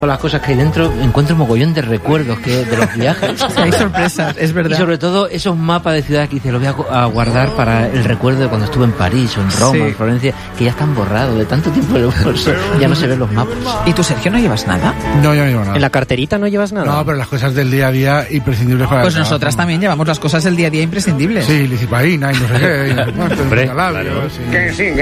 Las cosas que hay dentro, encuentro un mogollón de recuerdos de los viajes. Hay sorpresas, es verdad. Y sobre todo esos mapas de ciudades que dice, los voy a guardar para el recuerdo de cuando estuve en París o en Roma, en Florencia, que ya están borrados de tanto tiempo en el bolso, ya no se ven los mapas. ¿Y tú, Sergio, no llevas nada? No, yo no llevo nada. ¿En la carterita no llevas nada? No, pero las cosas del día a día imprescindibles para Pues nosotras también llevamos las cosas del día a día imprescindibles. Sí, licipaína y no sé qué, y no sé cuánto, Hombre, labios, claro. Que sí.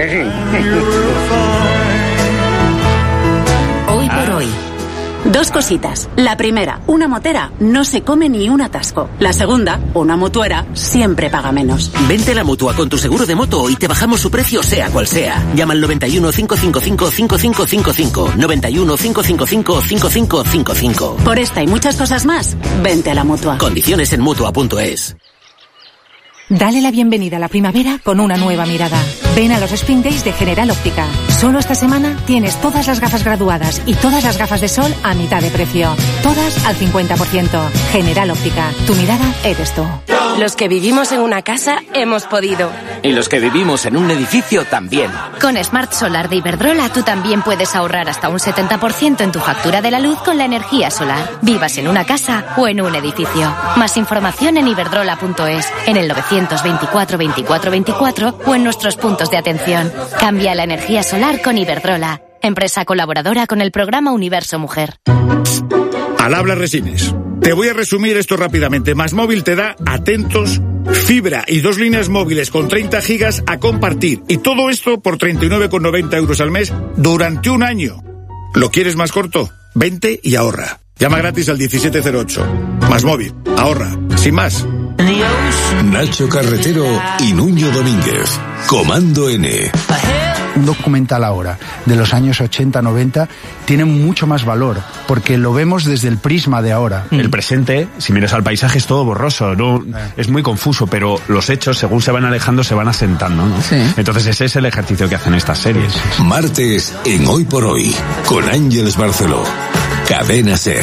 Hoy por hoy. Dos cositas. La primera, una motera no se come ni un atasco. La segunda, una mutuera siempre paga menos. Vente a la Mutua con tu seguro de moto y te bajamos su precio sea cual sea. Llama al 91 555 5555. 91 555 5555. Por esta y muchas cosas más, vente a la Mutua. Condiciones en Mutua.es. Dale la bienvenida a la primavera con una nueva mirada. Ven a los Spring Days de General Óptica. Solo esta semana tienes todas las gafas graduadas y todas las gafas de sol a mitad de precio. Todas al 50%. General Óptica. Tu mirada eres tú. Los que vivimos en una casa hemos podido. Y los que vivimos en un edificio también. Con Smart Solar de Iberdrola tú también puedes ahorrar hasta un 70% en tu factura de la luz con la energía solar. Vivas en una casa o en un edificio. Más información en iberdrola.es, en el 924 24 24 o en nuestros puntos de atención. Cambia la energía solar con Iberdrola, empresa colaboradora con el programa Universo Mujer. Al habla Resines. Te voy a resumir esto rápidamente. MásMóvil te da, atentos, fibra y 2 líneas móviles con 30 gigas a compartir. Y todo esto por 39,90 euros al mes durante un año. ¿Lo quieres más corto? Vente y ahorra. Llama gratis al 1708. MásMóvil. Ahorra. Sin más. Nacho Carretero y Nuño Domínguez. Comando N. Un documental ahora, de los años 80-90, tiene mucho más valor, porque lo vemos desde el prisma de ahora. El presente, si miras al paisaje, es todo borroso, ¿no? Es muy confuso, pero los hechos, según se van alejando, se van asentando, ¿no? Sí. Entonces ese es el ejercicio que hacen estas series. Martes, en Hoy por Hoy, con Ángeles Barceló. Cadena SER.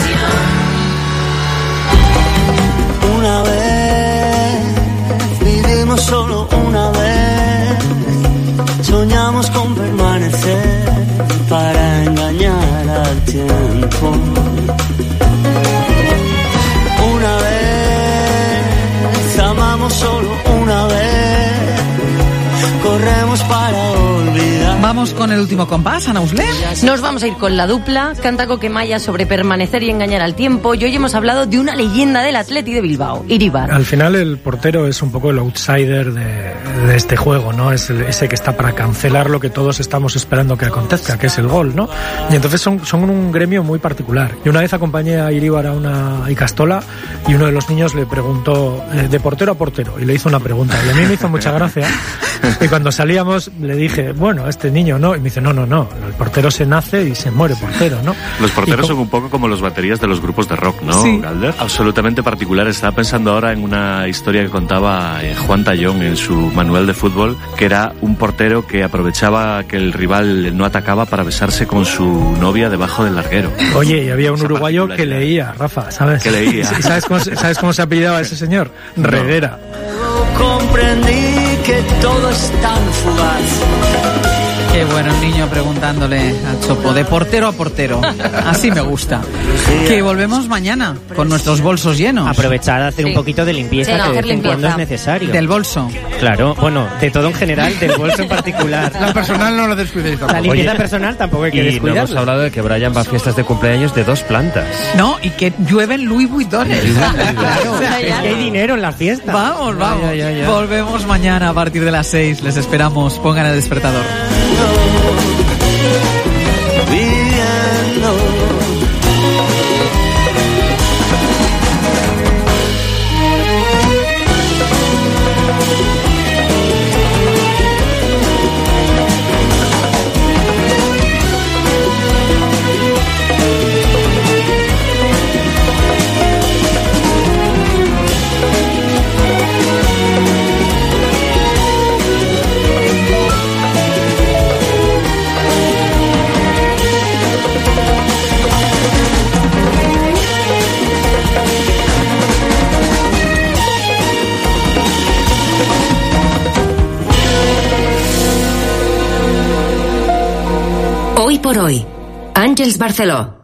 Una vez, vivimos solo una vez. Soñamos con permanecer para engañar al tiempo. Una vez, amamos solo una vez. Corremos para olvidar. Vamos con el último compás, Ana Usler. Nos vamos a ir con la dupla, canta Coquemaya sobre permanecer y engañar al tiempo. Y hoy hemos hablado de una leyenda del Athletic de Bilbao, Iribar. Al final el portero es un poco el outsider de este juego, ¿no? Es ese que está para cancelar lo que todos estamos esperando que acontezca, que es el gol, ¿no? Y entonces son un gremio muy particular. Y una vez acompañé a Iribar a una Icastola y uno de los niños le preguntó de portero a portero y le hizo una pregunta. Y a mí me hizo mucha gracia. Y cuando salíamos le dije, bueno, este niño no. Y me dice, no, el portero se nace y se muere portero, ¿no? Los porteros son un poco como los baterías de los grupos de rock, ¿no, sí. Galder? Absolutamente particular. Estaba pensando ahora en una historia que contaba Juan Tallón en su manual de fútbol, que era un portero que aprovechaba que el rival no atacaba para besarse con su novia debajo del larguero. Oye, y había un uruguayo que leía, Rafa, ¿sabes? Que leía. ¿Sabes cómo se apellidaba ese señor? No. Reguera. Comprendí que todo es tan fugaz. Qué bueno, el niño preguntándole al Chopo, de portero a portero. Así me gusta. Que volvemos mañana con nuestros bolsos llenos. Aprovechar a hacer un poquito de limpieza, que de vez en cuando es necesario. Del bolso. Claro, bueno, de todo en general, del bolso en particular. La personal no lo descuidéis tampoco. La limpieza personal tampoco hay que descuidarla. Y no hemos hablado de que Brian va a fiestas de cumpleaños de 2 plantas. No, y que llueven Louis Vuittones. Claro, o sea, es que hay dinero en las fiestas. Vamos. Ya. Volvemos mañana a partir de las 6. Les esperamos. Pongan el despertador. Hoy por hoy, Ángeles Barceló.